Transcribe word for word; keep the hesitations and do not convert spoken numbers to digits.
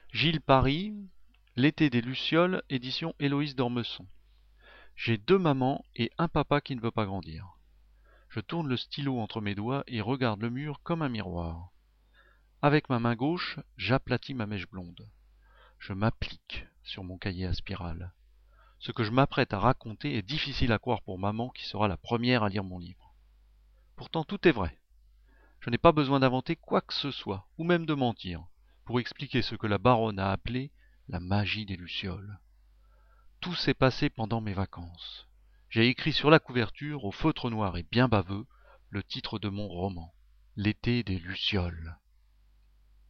Gilles Paris, L'été des Lucioles, édition Héloïse d'Ormesson. J'ai deux mamans et un papa qui ne veut pas grandir. Je tourne le stylo entre mes doigts et regarde le mur comme un miroir. Avec ma main gauche, j'aplatis ma mèche blonde. Je m'applique sur mon cahier à spirale. Ce que je m'apprête à raconter est difficile à croire pour maman qui sera la première à lire mon livre. Pourtant tout est vrai. Je n'ai pas besoin d'inventer quoi que ce soit, ou même de mentir, pour expliquer ce que la baronne a appelé la magie des Lucioles. Tout s'est passé pendant mes vacances. J'ai écrit sur la couverture, au feutre noir et bien baveux, le titre de mon roman, L'été des Lucioles.